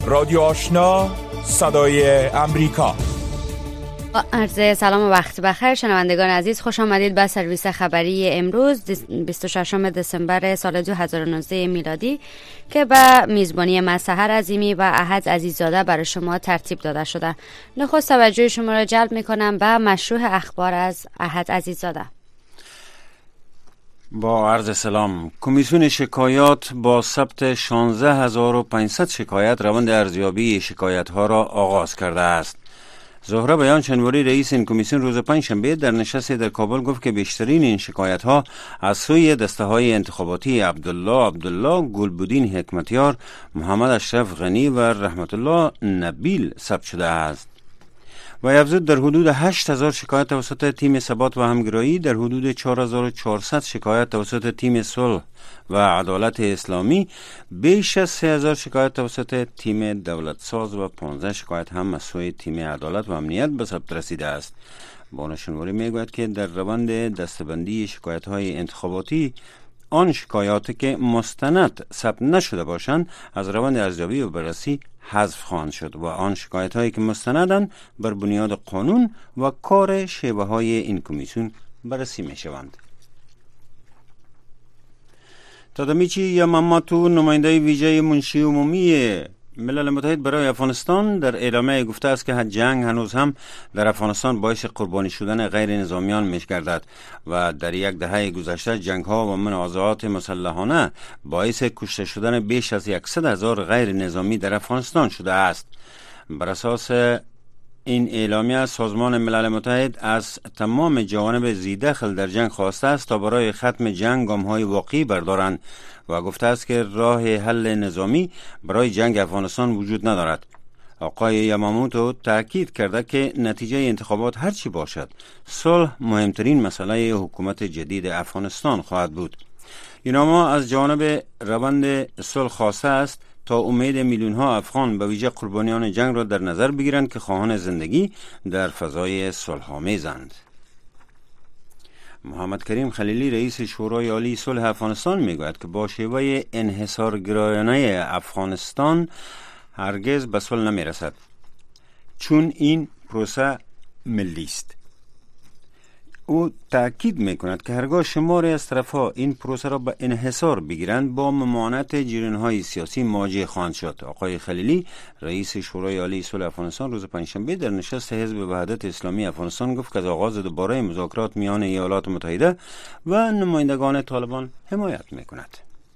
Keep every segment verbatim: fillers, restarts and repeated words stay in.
رادیو آشنا، صدای امریکا. عرض سلام و وقت بخیر شنوندگان عزیز، خوش آمدید به سرویس خبری امروز بیست و ششم دسامبر سال دو هزار و نوزده میلادی که به میزبانی من سحر عظیمی و احد عزیززاده برای شما ترتیب داده شده. نخست توجه شما را جلب میکنم به مشروح اخبار از احد عزیززاده. با عرض سلام، کمیسیون شکایات با ثبت شانزده هزار و پانصد شکایت روند ارزیابی شکایت ها را آغاز کرده است. زهره بیان چنواری رئیس این کمیسیون روز پنجشنبه در نشستی در کابل گفت که بیشترین این شکایت ها از سوی دسته های انتخاباتی عبدالله عبدالله، گلبدین حکمتیار، محمد اشرف غنی و رحمت الله نبیل ثبت شده است. و افزود در حدود هشت هزار شکایت توسط تیم ثبات و همگرایی، در حدود چهار هزار و چهارصد شکایت توسط تیم صلح و عدالت اسلامی، بیش از سه هزار شکایت توسط تیم دولت ساز و پانزده شکایت هم از سوی تیم عدالت و امنیت به ثبت رسیده است. بانو شنواری میگوید که در روند دسته‌بندی شکایت های انتخاباتی، آن شکایاتی که مستند ثبت نشده باشند از روند ارزیابی و بررسی حذف خواهند شد و آن شکایت هایی که مستندند بر بنیاد قانون و کار شیوه های این کمیسیون بررسی می شوند. تادمیچی یاماماتو، نماینده ویژه منشی عمومی ملل متحد برای افغانستان، در اعلامیه گفته است که جنگ هنوز هم در افغانستان باعث قربانی شدن غیر نظامیان می گردد و در یک دهه گذشته جنگ ها و منازعات مسلحانه باعث کشته شدن بیش از صد هزار غیر نظامی در افغانستان شده است. بر اساس این اعلامیه سازمان ملل متحد از تمام جوانب ذی دخل در جنگ خواسته است تا برای ختم جنگ گام‌های واقعی بردارند و گفته است که راه حل نظامی برای جنگ افغانستان وجود ندارد. آقای یاماموتو تاکید کرده که نتیجه انتخابات هرچی باشد، صلح مهمترین مسئله حکومت جدید افغانستان خواهد بود. اینما از جانب روند صلح خواسته است تا امید میلیون ها افغان به ویژه قربانیان جنگ را در نظر بگیرند که خواهان زندگی در فضای صلح‌آمیزند. محمد کریم خلیلی رئیس شورای عالی صلح افغانستان میگوید که با شیوه انحصارگرایانه افغانستان هرگز به صلح نمیرسد، چون این پروسه ملی است. او تأکید میکند که هرگاه شماری از طرفها این پروسه را به انحصار بگیرند با ممانعت جریان‌های سیاسی مواجه خواهند شد. آقای خلیلی رئیس شورای عالی صلح افغانستان روز پنجشنبه در نشست حزب وحدت اسلامی افغانستان گفت که از آغاز دوباره مذاکرات میان ایالات متحده و نمایندگان طالبان حمایت میکند.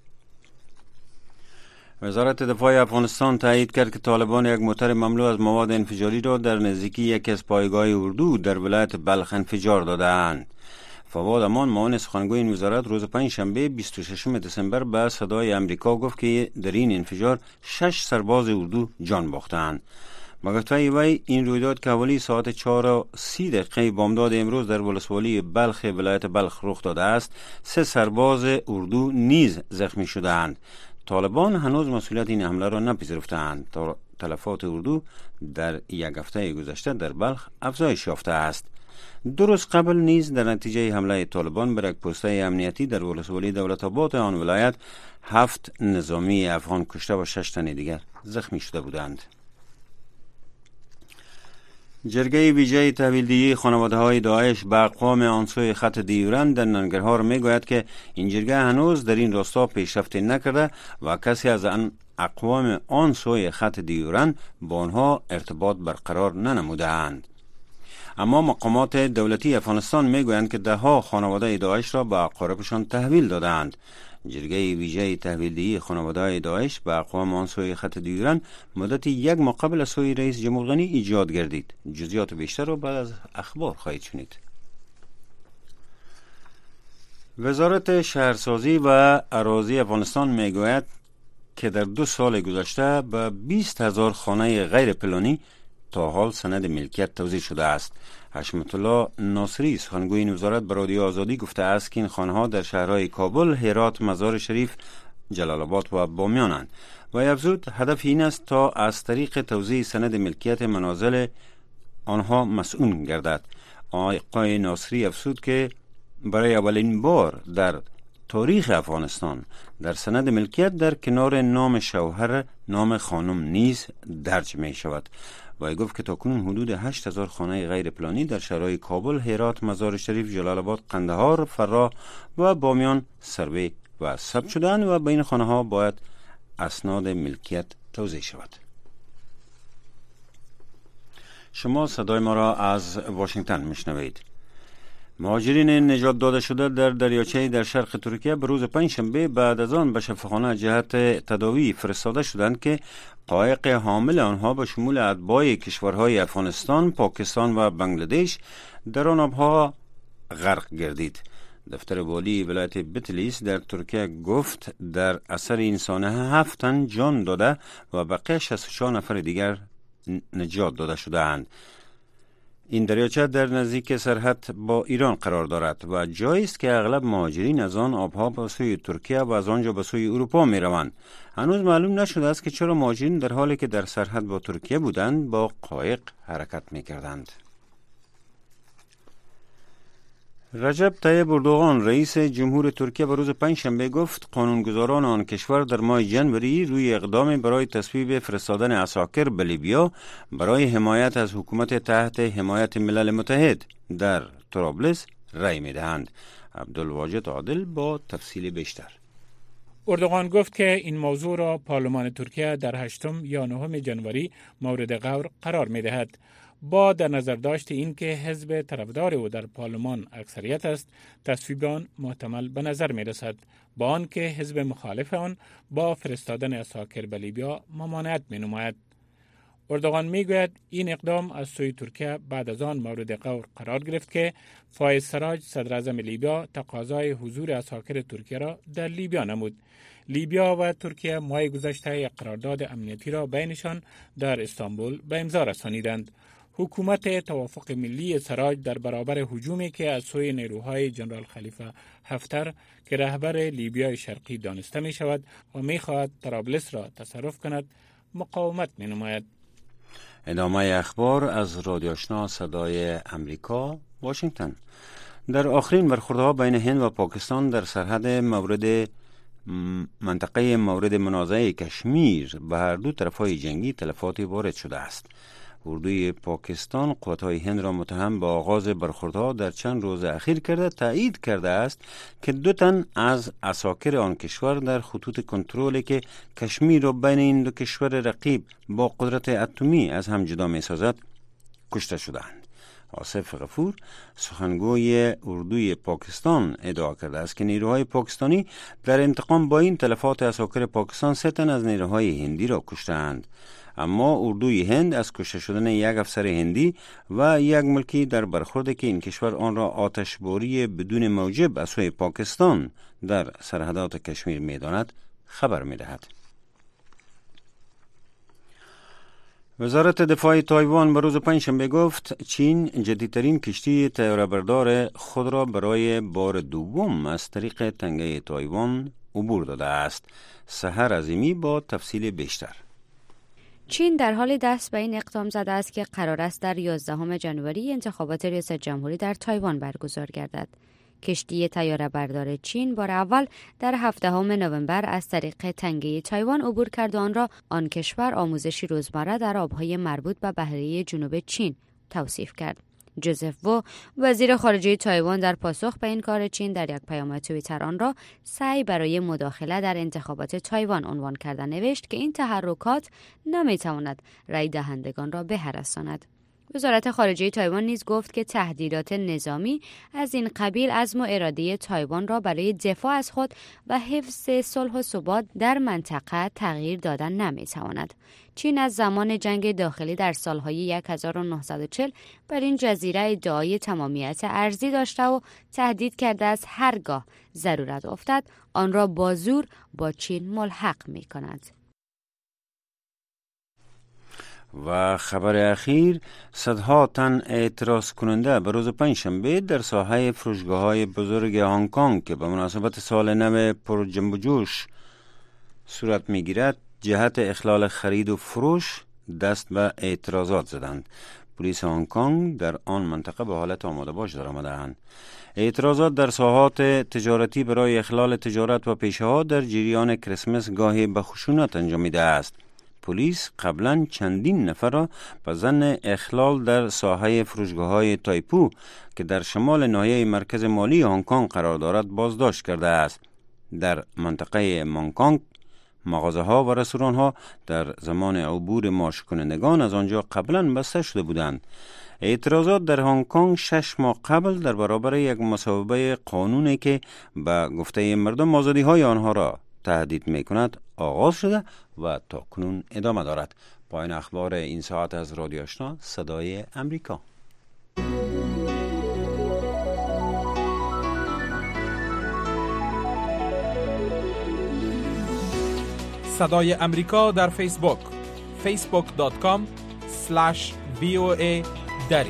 وزارت دفاع افغانستان تایید کرد که طالبان یک موتر مملو از مواد انفجاری را در نزدیکی یکی از پایگاه اردو در ولایت بلخ انفجار دادند. فواد امان، معاون سخنگوی این وزارت، روز پنجشنبه بیست و ششم دسامبر به صدای امریکا گفت که در این انفجار شش سرباز اردو جان باختند. با گفته وی این رویداد که حوالی ساعت چهار و سی دقیقه بامداد امروز در ولسوالی بلخ ولایت بلخ رخ داده است. سه سرباز اردو نیز زخمی شدند. طالبان هنوز مسئولیت این حمله را نپذیرفتند. تلفات اردو در یک هفته گذشته در بلخ افزایش یافته است. دو روز قبل نیز در نتیجه حمله طالبان بر یک پوسته امنیتی در ولسوالی دولت آباد آن ولایت هفت نظامی افغان کشته و شش تن دیگر زخمی شده بودند. جرگه ویژه تحویلدهی خانواده‌های داعش به اقوام آن سوی خط دیورند در ننگرهار میگوید که این جرگه هنوز در این راستا پیشرفت نکرده و کسی از آن اقوام آن سوی خط دیورند با آنها ارتباط برقرار ننموده‌اند. اما مقامات دولتی افغانستان میگویند که ده ها خانواده داعش را به اقاربشان تحویل دادند. جرگه ویژه تحویلدهی خانواده داعش به اقوام آن سوی خط دیورند مدت یک ماه قبل از سوی رئیس جمهور غنی ایجاد گردید. جزئیات بیشتر را بعد از اخبار خواهید شنید. وزارت شهرسازی و اراضی افغانستان میگوید که در دو سال گذشته به بیست هزار خانه غیر پلانی تا حال سند ملکیت توزیع شده است. حشمت الله ناصری سخنگوی این وزارت به رادیو آزادی گفته است که این خانه‌ها در شهرهای کابل، هرات، مزار شریف، جلال آباد و بامیانند و افزود هدف این است تا از طریق توزیع سند ملکیت منازل آنها مسئول گردد. آقای ناصری افزود که برای اولین بار در تاریخ افغانستان در سند ملکیت در کنار نام شوهر نام خانم نیز درج می شود. وی گفت که تاکنون حدود هشت هزار خانه غیر پلانی در شهرهای کابل، هرات، مزار شریف، جلال آباد، قندهار، فراه و بامیان سروی و ثبت شدند و بین خانه ها باید اسناد ملکیت توزیع شود. شما صدای ما را از واشنگتن میشنوید. مهاجرین نجات داده شده در دریاچه در شرق ترکیه به روز پنجشنبه بعد از آن به شفاخانه جهت تداوی فرستاده شدند که قایق حامل آنها به شمول اتباع کشورهای افغانستان، پاکستان و بنگلادش در آن آبها غرق گردید. دفتر والی ولایت بتلیس در ترکیه گفت در اثر این سانحه هفت تن جان داده و بقیه شصت و چهار نفر دیگر نجات داده شده‌اند. این دریاچه در نزدیک سرحد با ایران قرار دارد و جایی است که اغلب مهاجرین از آن آبها به سوی ترکیه و از آنجا به سوی اروپا می روند. هنوز معلوم نشده است که چرا مهاجرین در حالی که در سرحد با ترکیه بودند با قایق حرکت می کردند. رجب طیب اردوغان رئیس جمهور ترکیه به روز پنجشنبه گفت قانونگذاران آن کشور در ماه ژانویه روی اقدام برای تصویب فرستادن عساکر به لیبیا برای حمایت از حکومت تحت حمایت ملل متحد در طرابلس رأی می‌دهند. عبدالواجد عادل با تفصیل بیشتر. اردوغان گفت که این موضوع را پارلمان ترکیه در هشتم یا نهم ژانویه مورد غور قرار می‌دهد. با در نظر داشت این که حزب طرفدار او در پارلمان اکثریت است، تصویب آن محتمل به نظر می رسد، با آن که حزب مخالف آن با فرستادن عساکر به لیبیا ممانعت می نماید. اردوغان می گوید این اقدام از سوی ترکیه بعد از آن مورد غور قرار گرفت که فایز سراج صدر اعظم لیبیا تقاضای حضور عساکر ترکیه را در لیبیا نمود. لیبیا و ترکیه ماه گذشته یک قرارداد امنیتی را بینشان در استانبول به امضا رسانیدند. حکومت توافق ملی سراج در برابر هجومی که از سوی نیروهای جنرال خلیفه حفتر که رهبر لیبیای شرقی دانسته می شود و می خواهد طرابلس را تصرف کند مقاومت می نماید. ادامه اخبار از رادیو آشنا صدای امریکا، واشنگتن. در آخرین برخوردها بین هند و پاکستان در سرحد مورد منطقه مورد منازعه کشمیر به هر دو طرفهای جنگی تلفاتی وارد شده است. اردوی پاکستان قوات‌های هند را متهم به آغاز برخوردها در چند روز اخیر کرده تایید کرده است که دو تن از عساکر آن کشور در خطوط کنترلی که کشمیر را بین این دو کشور رقیب با قدرت اتمی از هم جدا می‌سازد کشته شدند. آصف غفور سخنگوی اردوی پاکستان ادعا کرده است که نیروهای پاکستانی در انتقام با این تلفات عساکر پاکستان سه تن از نیروهای هندی را کشتند. اما اردوی هند از کشته شدن یک افسر هندی و یک ملکی در برخوردی که این کشور آن را آتشباری بدون موجب از سوی پاکستان در سرحدات کشمیر می‌داند خبر می‌دهد. وزارت دفاع تایوان به روز پنجشنبه گفت چین جدیدترین کشتی طیاره‌بردار خود را برای بار دوم از طریق تنگه تایوان عبور داده است. سحر عظیمی با تفصیل بیشتر. چین در حال دست به این اقدام زده است که قرار است در یازدهم ژانویه انتخابات ریاست جمهوری در تایوان برگزار گردد. کشتی طیاره بردار چین بار اول در هفدهم نوامبر از طریق تنگه تایوان عبور کرد و آن را آن کشور آموزشی روزمره در آبهای مربوط به بحیره جنوب چین توصیف کرد. جوزف وو وزیر خارجه تایوان در پاسخ به این کار چین در یک پیام توییتر آن را سعی برای مداخله در انتخابات تایوان عنوان کرده نوشت که این تحرکات نمیتواند رای دهندگان را بهرساند. وزارت خارجه تایوان نیز گفت که تهدیدات نظامی از این قبیل عزم و اراده تایوان را برای دفاع از خود و حفظ صلح و ثبات در منطقه تغییر دادن نمیتواند. چین از زمان جنگ داخلی در سالهای هزار و نهصد و چهل بر این جزیره ادعای تمامیت ارضی داشته و تهدید کرده است هرگاه ضرورت افتد آن را با زور با چین ملحق می کند. و خبر اخیر، صدها تن اعتراض کننده به روز پنجشنبه در ساحه فروشگاه‌های بزرگ هنگ کنگ که به مناسبت سال نو پر جنب و جوش صورت می‌گیرد جهت اخلال خرید و فروش دست به اعتراضات زدند. پلیس هنگ کنگ در آن منطقه به حالت آماده باش در آمده‌اند. اعتراضات در ساحات تجارتی برای اخلال تجارت و پیشه‌ها در جریان کریسمس گاهی به خشونت انجامیده است. پلیس قبلا چندین نفر را به ظن اخلال در ساحه فروشگاه‌های تایپو که در شمال ناحیه مرکز مالی هنگ کنگ قرار دارد بازداشت کرده است. در منطقه مانکانگ مغازه ها و رستوران ها در زمان عبور مارش کنندگان از آنجا قبلا بسته شده بودند. اعتراضات در هنگ کنگ شش ماه قبل در برابر یک مصوبه قانونی که به گفته مردم آزادی های آنها را تهدید می کند آغاز شده و تا کنون ادامه دارد. پایان اخبار این ساعت از رادیو آشنا صدای امریکا. صدای امریکا در فیسبوک فیسبوک دات کام اسلش وی او ای دری.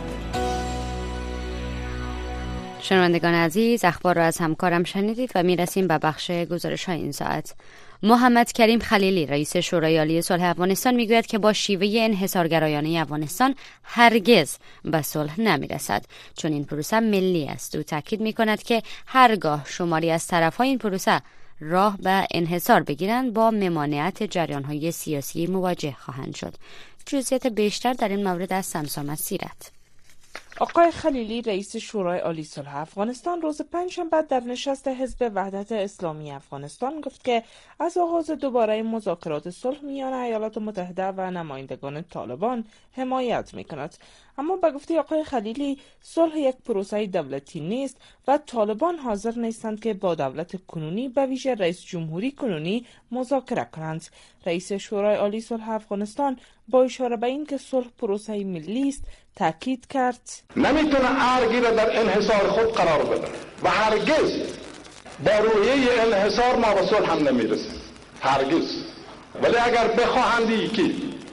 شنوندگان عزیز، اخبار را از همکارم شنیدید و می رسیم به بخش گزارش های این ساعت. محمد کریم خلیلی رئیس شورای عالی صلح افغانستان میگوید که با شیوه انحصارگرایانه افغانستان هرگز به صلح نمیرسد، چون این پروسه ملی است. او تاکید میکند که هرگاه شماری از طرفهای این پروسه راه به انحصار بگیرند با ممانعت جریان‌های سیاسی مواجه خواهند شد. جزئیات بیشتر در این مورد از سمسام سیرت. آقای خلیلی رئیس شورای عالی صلح افغانستان روز پنجشنبه در نشست حزب وحدت اسلامی افغانستان گفت که از آغاز دوباره مذاکرات صلح میان ایالات متحده و نمایندگان طالبان حمایت میکند. اما به گفته آقای خلیلی صلح یک پروسه دولتی نیست و طالبان حاضر نیستند که با دولت کنونی به ویژه رئیس جمهوری کنونی مذاکره کنند. رئیس شورای عالی صلح افغانستان با اشاره به این که صلح پروسه ملی است تاکید کرد نمیتونه ارگی را در انحصار خود قرار بده و هرگز با رویه انحصار ما به صلح هم نمیرسیم، هرگز. ولی اگر بخواهند که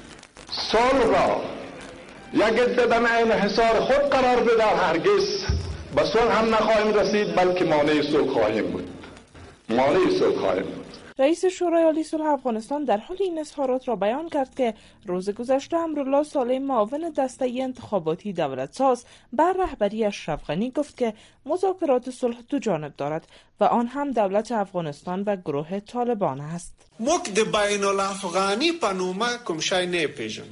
صلح را یک عده در انحصار خود قرار بده، هرگز به صلح هم نخواهیم رسید، بلکه مانع صلح خواهیم بود. مانع صلح خواهیم بود. رئیس شورای عالی صلح افغانستان در حال این اظهارات را بیان کرد که روز گذشته امرالله صالح معاون دسته انتخاباتی دولتساز بر رهبری اشرف غنی گفت که مذاکرات صلح دو جانب دارد و آن هم دولت افغانستان و گروه طالبان است. موږ د بین الافغانی په نومه کوم شی نه پیژنو.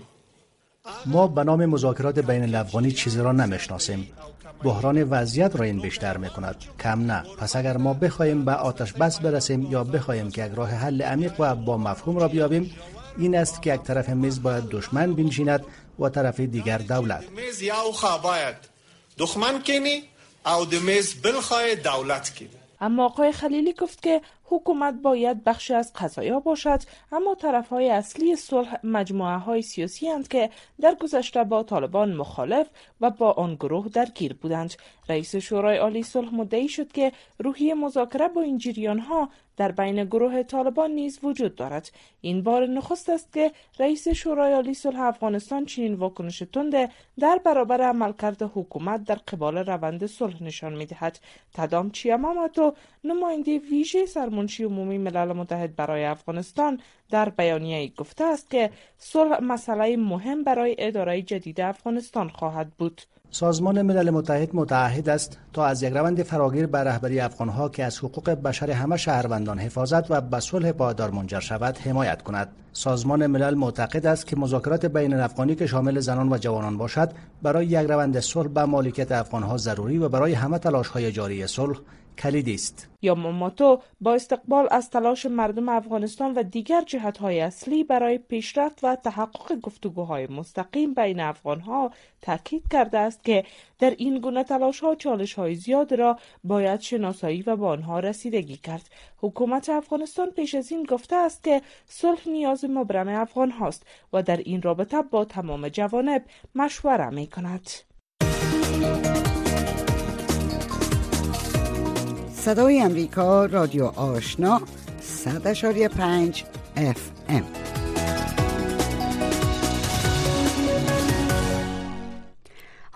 ما به نام مذاکرات بین الافغانی چیزی را نمیشناسیم. بحران وضعیت را این بیشتر میکند، کم نه. پس اگر ما بخواهیم به آتش بس برسیم یا بخواهیم که یک راه حل عمیق و با مفهوم را بیابیم، این است که یک طرف میز باید دشمن بنشیند و طرف دیگر دولت. میز یو خوا باید دشمن کنی او د میز بل خوا دولت کنی. اما آقای خلیلی گفت که حکومت باید بخشی از قضایا باشد، اما طرفهای اصلی صلح مجموعه های سیاسی اند که در گذشته با طالبان مخالف و با آن گروه درگیر بودند. رئیس شورای عالی صلح مدعی شد که روحیه مذاکره با این جریان ها در بین گروه طالبان نیز وجود دارد. این بار نخست است که رئیس شورای عالی صلح افغانستان چنین واکنش تند در برابر عملکرد حکومت در قبال روند صلح نشان می‌دهد. تدام چیاماماتو، نماینده ویژه سرمنشی عمومی ملل متحد برای افغانستان، در بیانیه‌ای گفته است که صلح مسئله مهم برای اداره جدید افغانستان خواهد بود. سازمان ملل متحد متعهد است تا از یک روند فراگیر بر رهبری افغانها که از حقوق بشر همه شهروندان حفاظت و به صلح پایدار منجر شود حمایت کند. سازمان ملل معتقد است که مذاکرات بین الافغانی که شامل زنان و جوانان باشد برای یک روند صلح به مالکیت افغانها ضروری و برای همه تلاش‌های جاری صلح کلیدی است. یاماماتو با استقبال از تلاش مردم افغانستان و دیگر جهت‌های اصلی برای پیشرفت و تحقق گفتگوهای مستقیم بین افغان‌ها تاکید کرده است که در این گونه تلاش‌ها چالش‌های زیاد را باید شناسایی و به آنها رسیدگی کرد. حکومت افغانستان پیش از این گفته است که صلح نیاز مبرم افغان‌هاست و در این رابطه با تمام جوانب مشوره می‌کند. صدای امریکا، رادیو آشنا، صد اشاری پنج اف ام.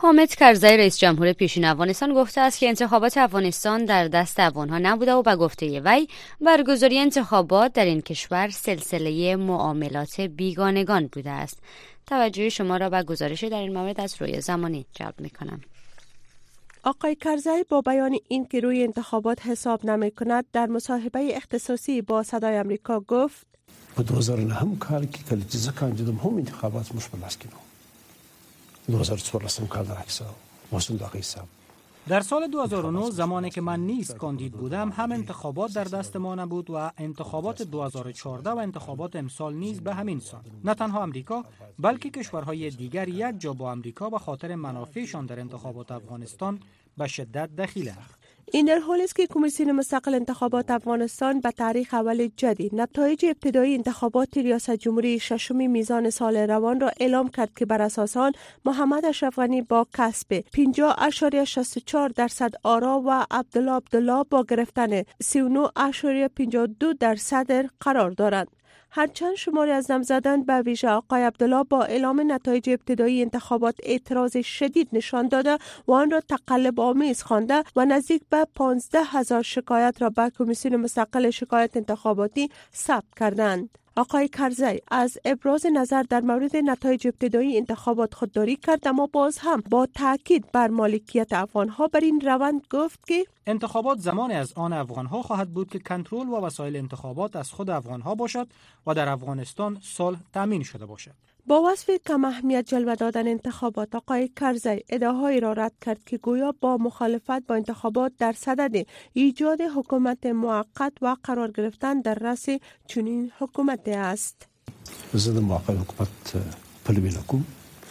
حامد کرزی رئیس جمهور پیشین افغانستان گفته است که انتخابات افغانستان در دست افغانها نبوده و به گفته وی برگزاری انتخابات در این کشور سلسله معاملات بیگانگان بوده است. توجه شما را به گزارش در این مورد از روی زمانی جلب می‌کنم. آقای کرزی با بیان این که روی انتخابات حساب نمی کند در مصاحبه اختصاصی با صدای امریکا گفت په دو هزار و نه کال کې کله چې زه کاندیدم هم انتخابات مش په لاس کې نه. دو هزار و چهارده کال در حساب واسون دغه حساب در سال دو هزار و نه زمانی که من نیز کاندید بودم هم انتخابات در دست ما نبود و انتخابات دو هزار و چهارده و انتخابات امسال نیز به همین سان. نه تنها امریکا بلکه کشورهای دیگر یک جا با امریکا به خاطر منافعشان در انتخابات افغانستان به شدت دخیلند. این در حالی است که کمیسیون مستقل انتخابات افغانستان به تاریخ اول جدید نتایج ابتدایی انتخابات ریاست جمهوری ششم میزان سال روان را اعلام کرد که بر اساس آن محمد اشرف غنی با کسب پنجاه اشاریه شصت و چهار درصد آرا و عبدالله عبدالله با گرفتن سی و نه اشاریه پنجاه و دو درصد قرار دارند. هرچند شماری از نامزدان به ویژه آقای عبدالله با اعلام نتایج ابتدایی انتخابات اعتراض شدید نشان داده و آن را تقلب آمیز خوانده و نزدیک به پانزده هزار شکایت را به کمیسیون مستقل شکایت انتخاباتی ثبت کردند. آقای کرزی از ابراز نظر در مورد نتایج ابتدایی انتخابات خودداری کرد، اما باز هم با تاکید بر مالکیت افغانها بر این روند گفت که انتخابات زمان از آن افغانها خواهد بود که کنترل و وسایل انتخابات از خود افغانها باشد و در افغانستان صلح تامین شده باشد. با وصف کم اهمیت جلوه دادن انتخابات، آقای کرزی ادعاهایی را رد کرد که گویا با مخالفت با انتخابات در صدد ایجاد حکومت موقت و قرار گرفتن در رأس چنین حکومت است. زه د موقت حکومت پلوی نکوم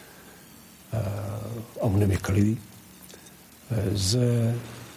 او نمی کړی زه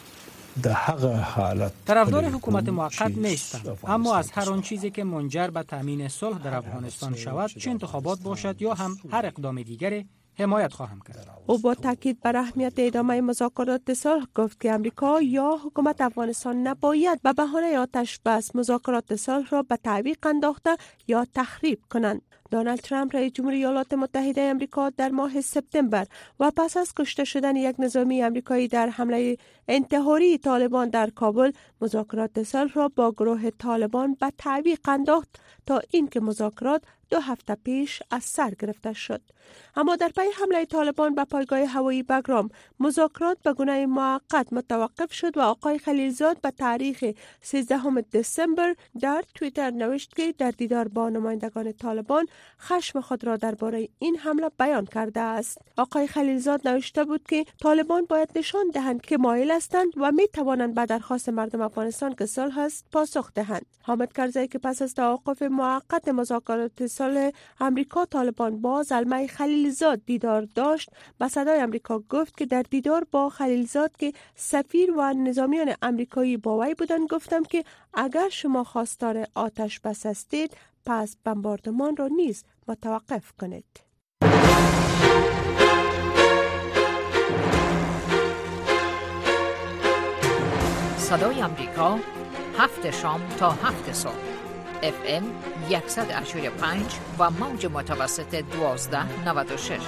طرفدار حکومت موقت نیستم، اما از هر آن چیزی که منجر به تامین صلح در افغانستان شود، چه انتخابات باشد یا هم هر اقدام دیگری، حمایت خواهم کرد. او با تاکید بر اهمیت ادامه مذاکرات صلح گفت که امریکا یا حکومت افغانستان نباید به بهانه آتش بس مذاکرات صلح را به تعویق انداخته یا تخریب کنند. دونالد ترامپ رئیس جمهور ایالات متحده آمریکا در ماه سپتامبر و پس از کشته شدن یک نظامی آمریکایی در حمله انتحاری طالبان در کابل، مذاکرات صلح را با گروه طالبان به تعویق انداخت تا اینکه مذاکرات دو هفته پیش از سر گرفته شد. اما در پی حمله طالبان به پایگاه هوایی بگرام، مذاکرات به گونه موقت متوقف شد و آقای خلیلزاد به تاریخ سیزدهم دسامبر در توییتر نوشت که در دیدار با نمایندگان طالبان خشم خود را درباره این حمله بیان کرده است. آقای خلیلزاد نوشته بود که طالبان باید نشان دهند که مایل هستند و می توانند به درخواست مردم افغانستان که صلح است پاسخ دهند. حامد کرزی که پس از توقف موقت مذاکرات صلح امریکا طالبان با زلمه خلیلزاد دیدار داشت، به صدای امریکا گفت که در دیدار با خلیلزاد که سفیر و نظامیان امریکایی با وی بودند گفتم که اگر شما خواستار آتش بس هستید پس بمباردمان را نیز متوقف کنید. صدای امریکا، هفت شام تا هفت صبح، اف ام صد و پنج و موج متوسط دوازده نود و شش.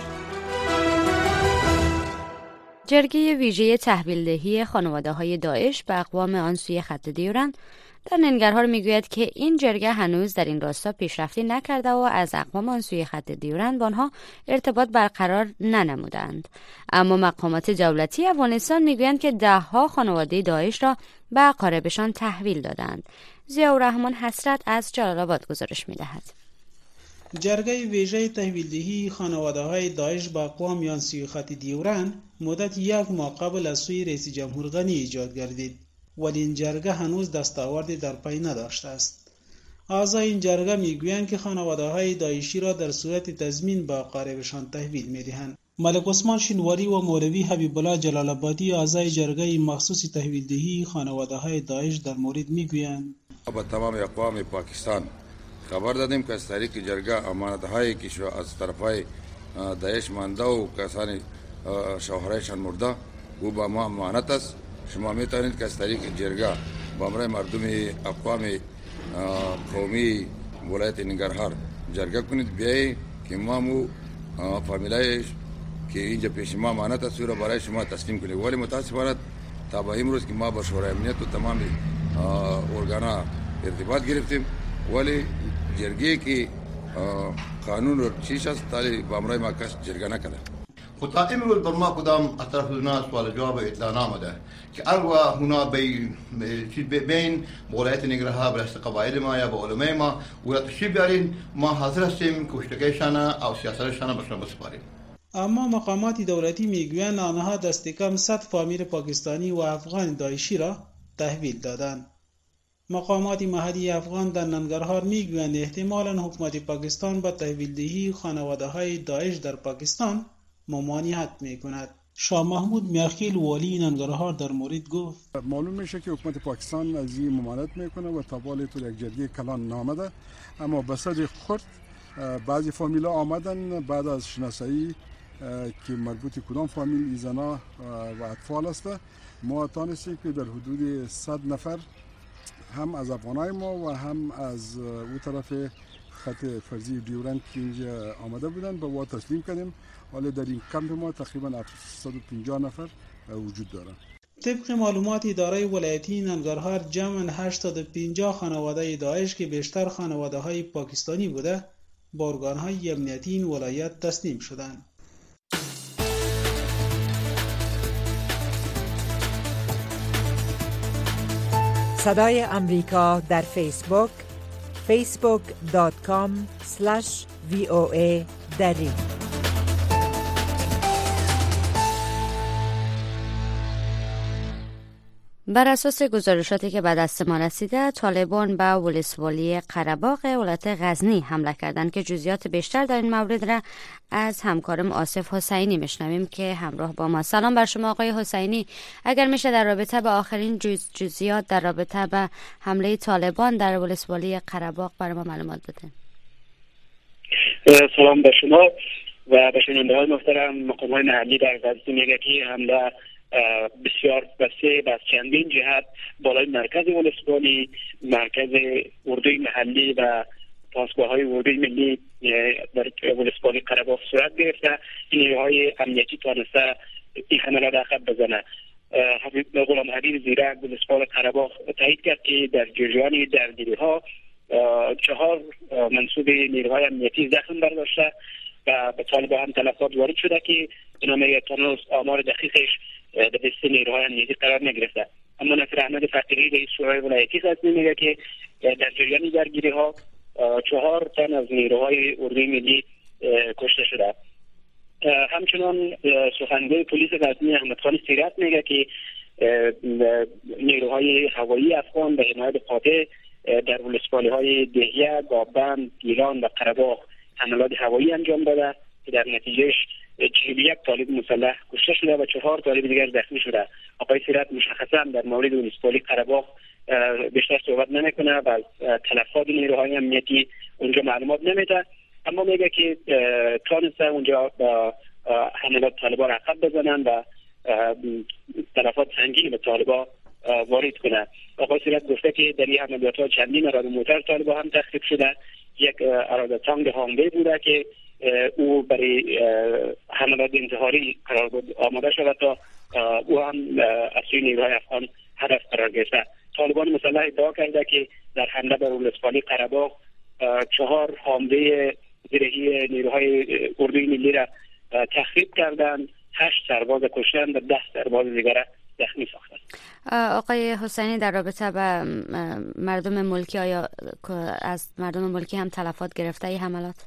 جرگه ویژه تحویلدهی خانواده‌های داعش به اقوام آن سوی خط دیورند در ننگرهار میگوید که این جرگه هنوز در این راستا پیشرفتی نکرده و از اقوام آن سوی خط دیورند با آنها ارتباط برقرار ننمودند. اما مقامات دولتی افغانستان میگویند که دهها خانواده داعش را به اقاربشان تحویل دادند. ضیاءالرحمن حسرت از جلال آباد گزارش میدهد. جرگه ویژه تحویلدهی خانواده‌های داعش به اقوام آن سوی خط دیورند مدت یک ماه قبل از سوی رئیس جمهور غنی ایجاد گردید، ولی این جرگه هنوز دستاوردی در پی نداشته است. اعضای این جرگه میگویند که خانواده‌های داعشی را در صورت تضمین به اقاربشان تحویل می‌دهند. ملک عثمان شینواری و مولوی حبیب الله جلال آبادی اعضای جرگه مخصوص تحویلدهی خانواده‌های داعش در مورد میگویند: با تمام اقوام پاکستان خبر دادیم که از طریق جرگه امانت‌هایی که از طرفای داعش مانده و کسانی شوهرایشان مرده او با ما امانت است. شما میتونید که از طریق جرگه با امرای مردم اقوام قومی ولایت ننگرهار جرگه کنید، بیایی که ما مو فامیلایش که اینجا پیش ما امانت است را برای شما تسلیم کنیم. ولی متاسفانه تا به امروز که ما با شورای امنیت و تمام ارگانا ارتباط گرفتیم، ولی جرگه که قانون رو چیش است تالی با امرای ما کس جرگه نکده. خود تا امروز بر ما کدام از طرف اونا سوال جواب اطلاع نامده که الوا هنا بین بین ولایت نگرها برست قبایل ما یا با علمای ما و تشریف بیارین، ما حاضر هستیم کشتگیشان او سیاستشان بشون بسپاریم. اما مقامات دولتی میگویند آنها دست کم صد فامیل پاکستانی و افغان داعشی را تحویل دادند. مقامات محلی افغان در ننگرهار میگویند احتمالاً حکومت پاکستان با تحویل دهی خانواده‌های داعش در پاکستان ممانعت میکند. شاه محمود میرخیل والی ننگرهار در مورد گفت معلوم میشه که حکومت پاکستان از این ممانعت میکنه و تا بالای تو یک جرگه کلان نامده، اما بسد خرد بعضی فامیلا آمدن بعد از شناسایی که مربوط کدام فامیل زنا و اطفال است. ما تانستیم که در حدود صد نفر هم از افغانای ما و هم از اون طرف خط فرضی ډیورند که اینجا آمده بودن به وا تسلیم کردیم. حالا در این کمپ ما تقریبا هفتصد و پنجاه نفر وجود داره. طبق معلومات اداره ولایتی ننگرهار جمعاً هشتصد و پنجاه خانواده داعش که بیشتر خانواده های پاکستانی بوده با ارگان‌های امنیتی این ولایت تسلیم شدند. صدای امریکا در فیسبوک فیسبوک دات کام اسلش وی او ای دری. بر اساس گزارشاتی که به دست ما رسیده، طالبان به ولسوالی قره‌باغ ولایت غزنی حمله کردند که جزئیات بیشتر در این مورد را از همکارم آصف حسینی میشنویم که همراه با ما. سلام بر شما آقای حسینی، اگر میشه در رابطه با آخرین جز جزئیات در رابطه به حمله طالبان در ولسوالی قره‌باغ برای ما معلومات بدین. سلام به شما و به شنونده‌های محترم. مقام‌های محلی در غزنی میگه که حمله بسیار بسیار از چندین جهت بالای مرکز ولسوالی، مرکز اردوی محلی و پاسگاه‌های اردوی ملی در ولسوالی قره‌باغ صورت گرفته. نیروهای امنیتی تانسته این حمله را عقب بزنه. حبیب غلام حبیب زیرک ولسوالی قره‌باغ تایید کرد که در جریان درگیری‌ها چهار منصوب نیروهای امنیتی زخم برداشته و به طالبان هم تلفات وارد شده که اینا میگه تنوز آمار دقیقش در دست نیروهای امنیتی قرار نگرفته. اما نصیر احمد فقیری رئیس شورای ولایتی غزنی میگه که در جریان درگیری ها چهار تن از نیروهای اردوی ملی کشته شده. همچنان سخنگوی پلیس غزنی احمد خان سیرت میگه که نیروهای هوایی افغان به حمایت قاطع در ولسوالی های دهیه، گابند، گیلان و قره‌باغ حملات هوایی انجام داده که در نتیجهش چهل و یک طالب مسلح کشته شده و چهار طالب دیگر زخمی شده. آقای سیرت مشخصا در مورد ولسوالی قره‌باغ بیشتر صحبت نمیکنه و از تلفات نیروهای امنیتی اونجا معلومات نمیده، اما میگه که تانسته اونجا با حملات طالبان عقب بزنن و تلفات سنگین به طالبان وارد کنه. آقای سیرت گفته که در این عملیات‌ها چندین اراده موتر طالبان هم تخریب شده. یک اراده تانک هاموی بوده که او برای حملات انتحاری قرار بود آماده شده تا او هم از سوی نیروهای افغان هدف قرار گرفته. طالبان مسلح ادعا کرده که در حمله به ولسوالی قره‌باغ چهار هاموی زیرهی نیروهای اردوی ملی را تخریب کردند، هشت سرباز کشتن و ده سرباز دیگر زخمی ساختند. آقای حسینی، در رابطه با مردم ملکی، آیا از مردم ملکی هم تلفات گرفته ای حملات؟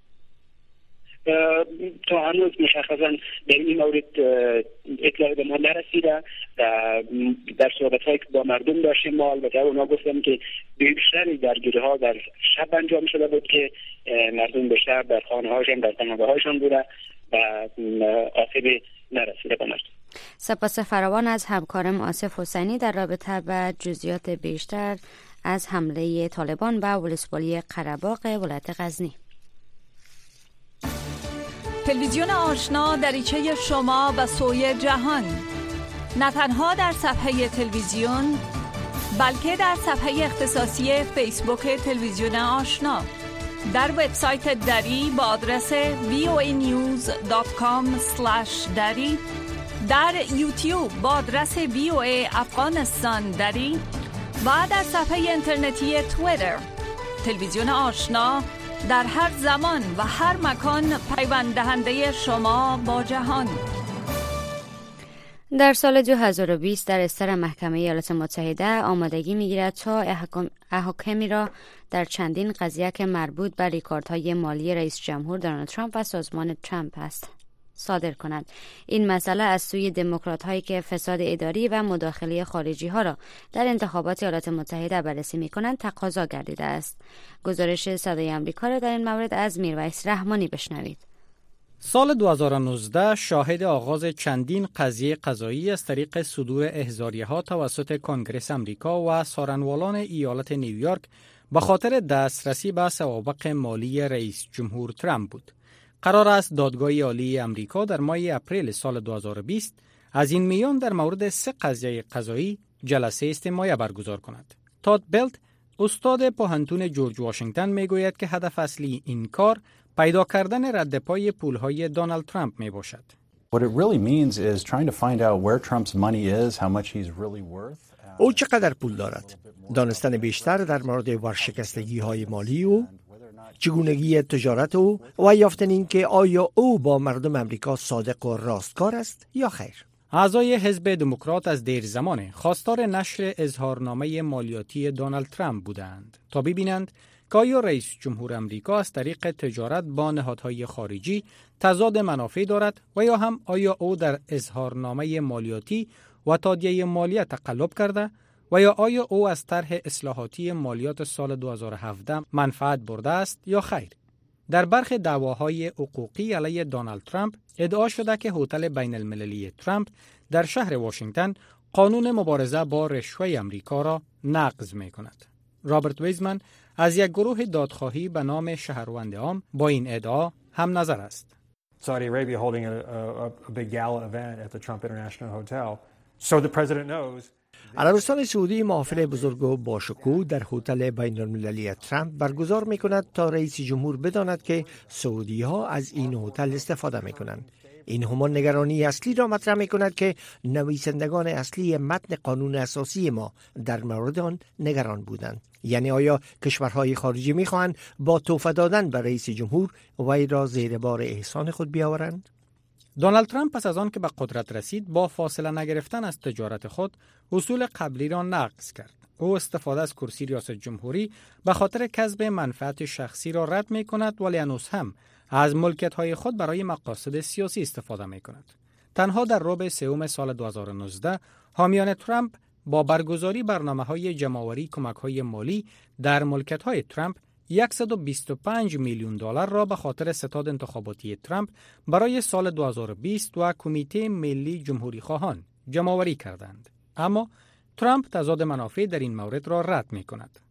تا هنوز مشخصا در این مورد اطلاعی به ما نرسیده و در صحبت‌هایی که با مردم داشتیم ما البته اونا گفتن که بیشتر درگیری‌ها در شب انجام شده بود که مردم بیشتر در خانه‌هاشون در خانواده‌هاشون بوده و آسیبی نرسیده به مردم. سپاس فراوان از همکارم آصف حسینی در رابطه با جزئیات بیشتر از حمله طالبان به ولسوالی قره‌باغ ولایت غزنی. تلویزیون آشنا دریچه شما به سوی جهان، نه تنها در صفحه تلویزیون بلکه در صفحه اختصاصی فیسبوک تلویزیون آشنا. در وبسایت دری با آدرس وی او ای نیوز دات کام اسلش دری، در یوتیوب با آدرس وی او ای افغانستان دری و در صفحه اینترنتی توییتر. تلویزیون آشنا در هر زمان و هر مکان پیوند دهنده شما با جهان. در سال دو هزار و بیست در استر محکمه ایالات متحده آمادگی می‌گیرد تا احکامی را در چندین قضیه که مربوط به ریکاردهای مالی رئیس جمهور دونالد ترامپ و سازمان ترامپ است صادر کند. این مسئله از سوی دموکرات‌هایی که فساد اداری و مداخله خارجی ها را در انتخابات ایالات متحده بررسی می‌کنند تقاضا گردیده است. گزارش صدای آمریکا را در این مورد از میرویس رحمانی بشنوید. سال دو هزار و نوزده شاهد آغاز چندین قضیه قضایی از طریق صدور احضاریه‌ها توسط کنگره آمریکا و سارنوالان ایالت نیویورک به خاطر دسترسی به سوابق مالی رئیس جمهور ترامپ بود. قرار است دادگاه عالی آمریکا در ماه اپریل سال دو هزار و بیست از این میان در مورد سه قضیه قضایی جلسه استماعی برگزار کند. تاد بلت، استاد پوهنتون جورج واشنگتن، میگوید که هدف اصلی این کار پیدا کردن رد پای پولهای دونالد ترامپ می باشد. What it really means is trying to find out where Trump's money is, how much he's really worth. او چقدر پول دارد؟ دانستن بیشتر در مورد ورشکستگی های مالی او، چگونگی تجارت او و یافتن این که آیا او با مردم امریکا صادق و راستکار است یا خیر. اعضای حزب دموکرات از دیر زمانه خواستار نشر اظهارنامه مالیاتی دونالد ترامپ بودند تا ببینند که آیا رئیس جمهور امریکا از طریق تجارت با نهادهای خارجی تضاد منافع دارد و یا هم آیا او در اظهارنامه مالیاتی و تادیه مالیه تقلب کرده و یا آیا او از طرح اصلاحاتی مالیات سال دو هزار و هفده منفعت برده است یا خیر. در برخی دعواهای حقوقی علیه دونالد ترامپ ادعا شده که هتل بین المللی ترامپ در شهر واشنگتن قانون مبارزه با رشوه امریکا را نقض می کند. رابرت ویزمن از یک گروه دادخواهی به نام شهروند عام با این ادعا هم نظر است. Saudi Arabia holding a, a, a big gala event at the Trump International Hotel. So the president knows. عربستان سعودی محافل بزرگ و باشکوه در هتل بین المللی ترامپ برگزار می کند تا رئیس جمهور بداند که سعودی ها از این هتل استفاده می کنند. این همان نگرانی اصلی را مطرح می کند که نویسندگان اصلی متن قانون اساسی ما در مورد آن نگران بودند. یعنی آیا کشورهای خارجی می خواهند با تحفه دادن به رئیس جمهور وی را زیر بار احسان خود بیاورند؟ دونالد ترامپ پس از آن که به قدرت رسید با فاصله نگرفتن از تجارت خود اصول قبلی را نقض کرد. او استفاده از کرسی ریاست جمهوری به خاطر کسب منفعت شخصی را رد می کند ولی هنوز هم از ملکیت‌های خود برای مقاصد سیاسی استفاده می کند. تنها در ربع سوم سال دو هزار و نوزده حامیان ترامپ با برگزاری برنامه‌های جمع‌آوری کمک‌های مالی در ملکیت‌های ترامپ صد و بیست و پنج میلیون دلار را به خاطر ستاد انتخاباتی ترامپ برای سال دو هزار و بیست و کمیته ملی جمهوری خواهان جمع‌آوری کردند. اما ترامپ تضاد منافع در این مورد را رد می‌کند.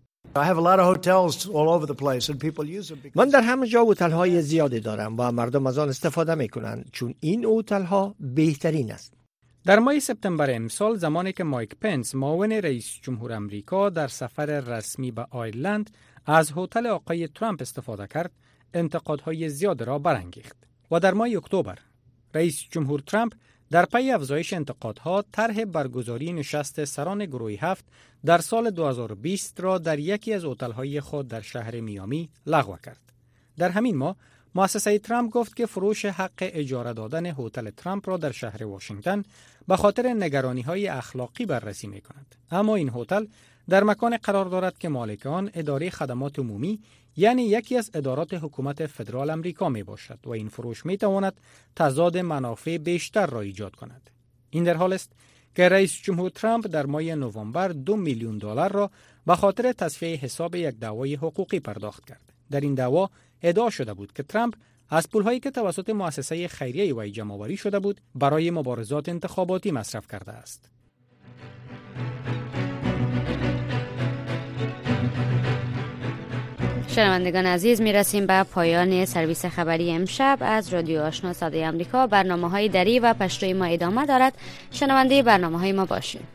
من در همه جا هتل‌های زیادی دارم و مردم از آن استفاده می‌کنند چون این هتل‌ها بهترین است. در ماه سپتامبر امسال زمانی که مایک پنس معاون رئیس جمهور امریکا در سفر رسمی به آیرلند از هتل آقای ترامپ استفاده کرد، انتقادهای زیاد را برانگیخت و در ماه اکتبر رئیس جمهور ترامپ در پی افزایش انتقادها طرح برگزاری نشست سران گروه هفت در سال دو هزار و بیست را در یکی از هتل‌های خود در شهر میامی لغو کرد. در همین ماه مؤسسه ترامپ گفت که فروش حق اجاره دادن هتل ترامپ را در شهر واشنگتن به خاطر نگرانی‌های اخلاقی بررسی می‌کند. اما این هتل در مکان قرار دارد که مالک آن اداره خدمات عمومی یعنی یکی از ادارات حکومت فدرال امریکا می باشد و این فروش می تواند تضاد منافع بیشتر را ایجاد کند. این در حال است که رئیس جمهور ترامپ در ماه نوامبر دو میلیون دلار را به خاطر تصفیه حساب یک دعوای حقوقی پرداخت کرد. در این دعوا ادعا شده بود که ترامپ از پولهایی که توسط مؤسسه خیریه وی جمع‌آوری شده بود برای مبارزات انتخاباتی مصرف کرده است. شنوندگان عزیز، میرسیم به پایان سرویس خبری امشب از رادیو آشنا صدای آمریکا. برنامه‌های دری و پشتوی ما ادامه دارد. شنونده برنامه‌های ما باشید.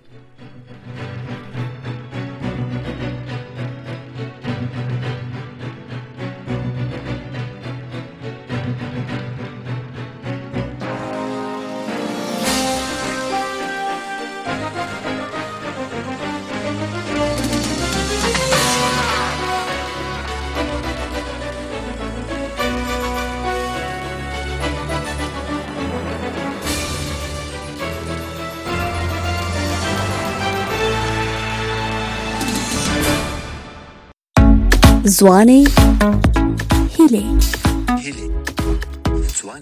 زوانه هیلی